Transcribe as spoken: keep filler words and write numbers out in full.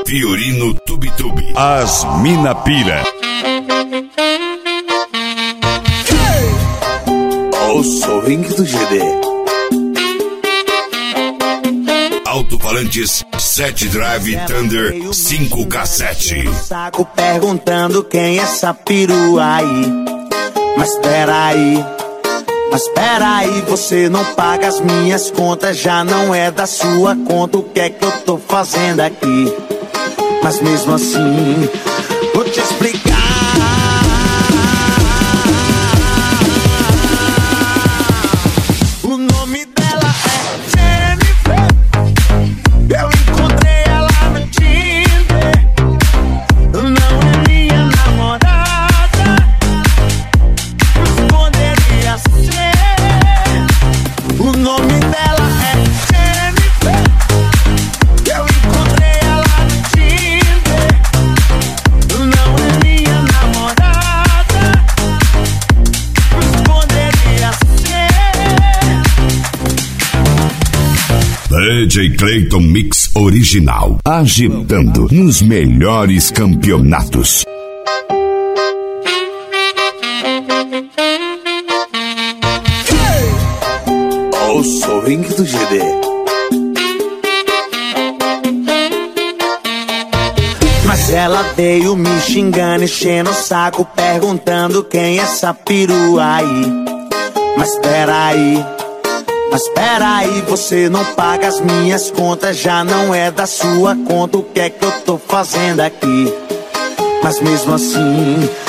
Fiorino Tube-Tube. As Mina Pira. O swing do G D. Alto-falantes sete Drive Thunder cinco cassete. Saco perguntando quem é essa perua aí. Mas peraí, mas peraí, você não paga as minhas contas, já não é da sua conta. O que é que eu tô fazendo aqui? Mas mesmo assim, vou te explicar. O nome dela é Jennifer. Eu encontrei ela no Tinder. Não é minha namorada, poderia ser. O nome dela é Jennifer. Eu encontrei ela no Tinder. Não é minha namorada, poderia ser. D J Clayton Mix Original, agitando nos melhores campeonatos. O swing do G D. Mas ela veio me xingando, enchendo o saco, perguntando quem é essa perua aí. Mas peraí, mas peraí, você não paga as minhas contas, já não é da sua conta. O que é que eu tô fazendo aqui? Mas mesmo assim,